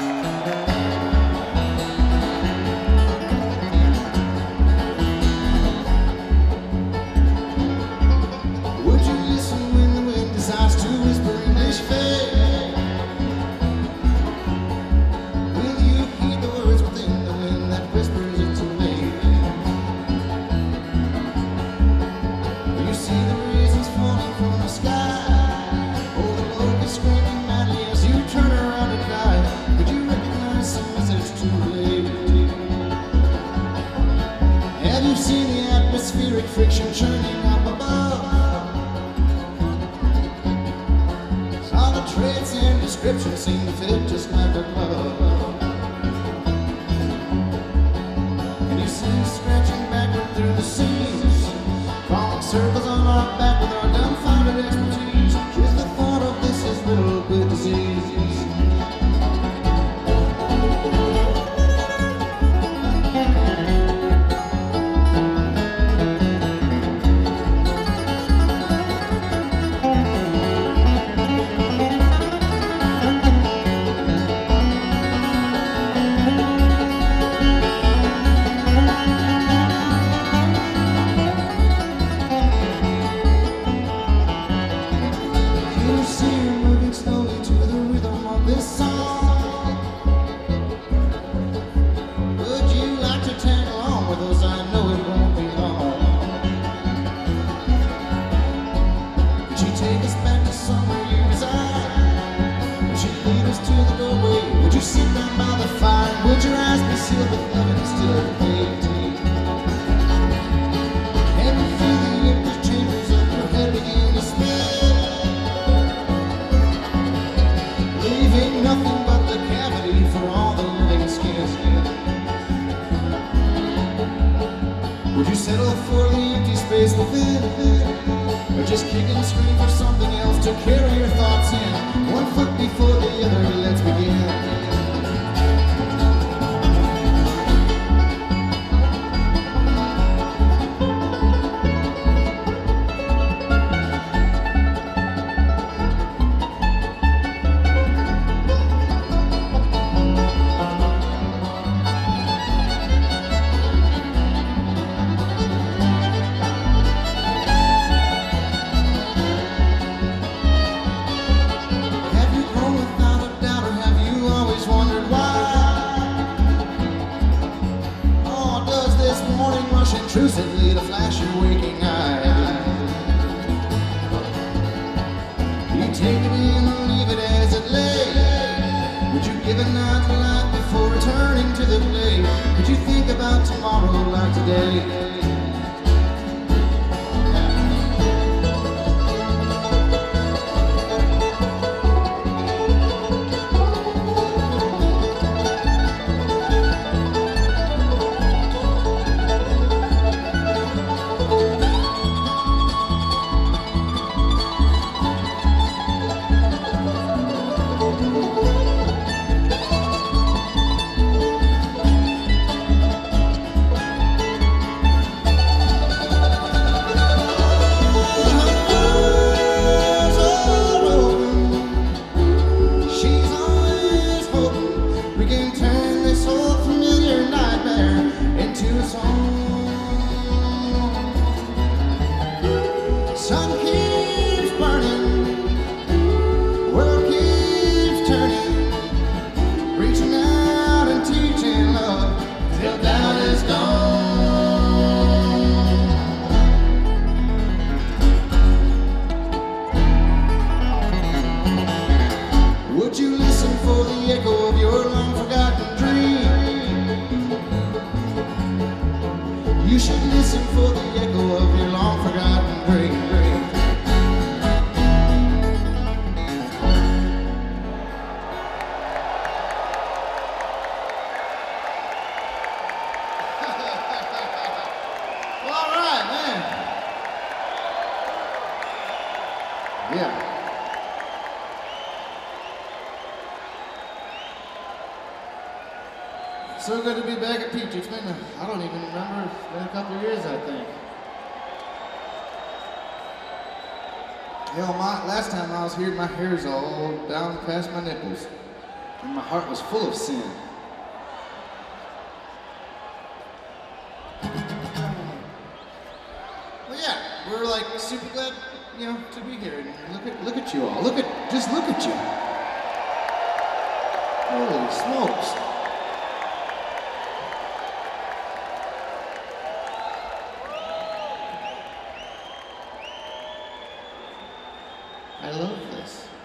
Friction churning up above. All the traits and descriptions seem to fit just like a glove. And you see us scratching backward through the seams, crawling circles on our back with our dumbfounded expertise. Just the thought of this is riddled with disease. Would you settle for the empty space within? Or just kick and scream for something else to carry your thoughts in? One foot before the other, let's begin. Intrusively to flash your waking eye. You take it in and leave it as it lay. Would you give a night to life before returning to the play? Could you think about tomorrow like today? You should listen for the echo of your long forgotten dream. Well, all right, man. Yeah. So good to be back at Peach. It's been, I don't even remember, it's been a couple of years, I think. Hell, last time I was here, my hair's all down past my nipples. and my heart was full of sin. Well, yeah, we're like super glad, to be here. And look at you all. Just look at you. Holy smokes. I love this.